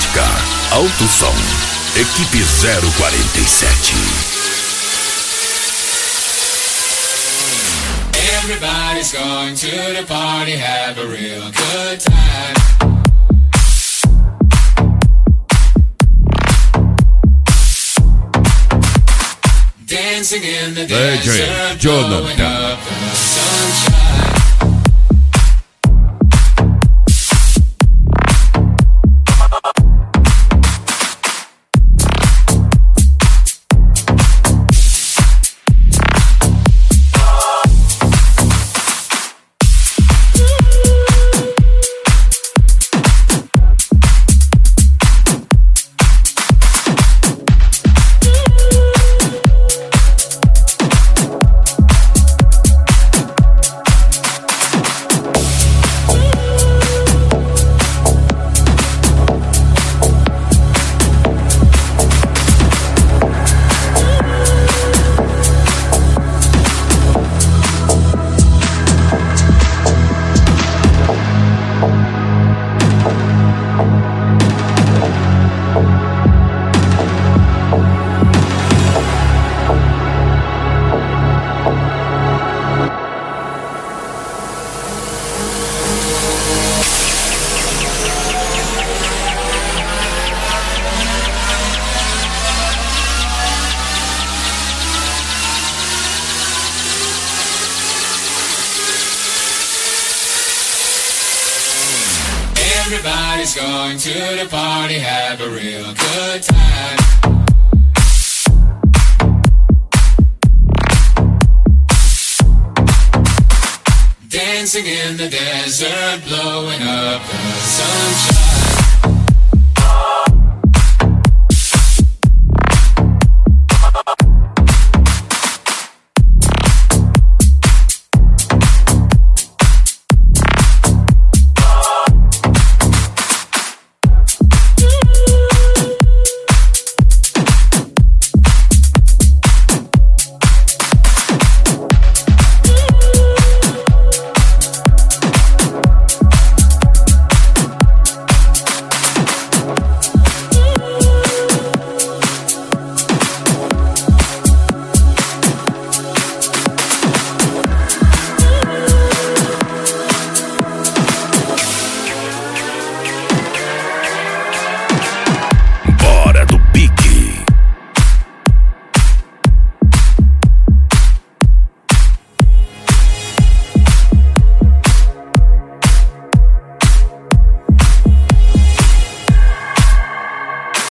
Acústica, alto som, equipe 047. Everybody's going to the party, have a real good time. Dancing in the desert, blowing up the sunshine. Everybody's going to the party, have a real good time. Dancing in the desert, blowing up the sunshine.